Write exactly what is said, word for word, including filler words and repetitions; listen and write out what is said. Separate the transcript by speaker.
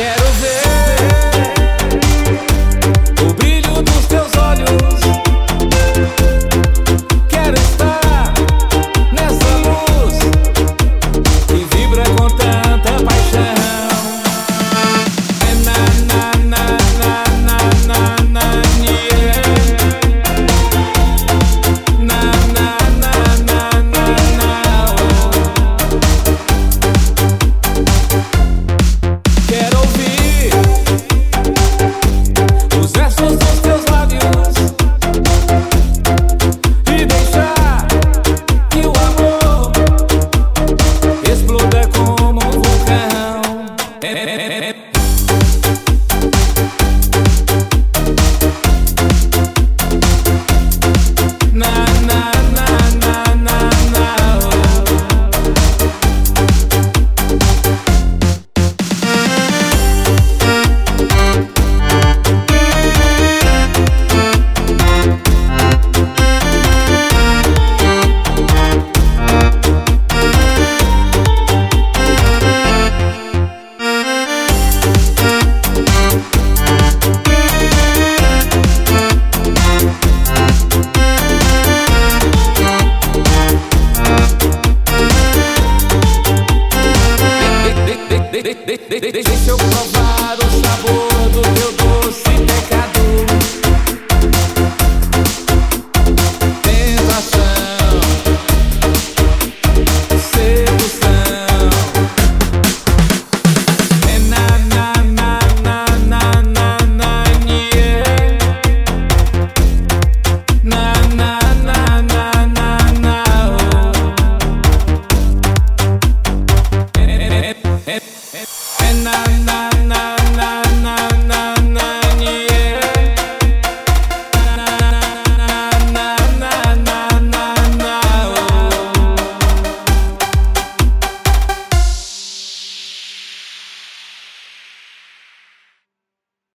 Speaker 1: Quero ver o brilho dos teus olhos. Quero estar nessa luz que vibra com tanta paixão. É na na na na na na na yeah. Na na na na na na. Quero ouvir os versos dos teus lábios e deixar que o amor exploda como um vulcão. É, é, é, é. Na na na na na na. Deixa eu provar o sabor do teu doce pecado. Tentação.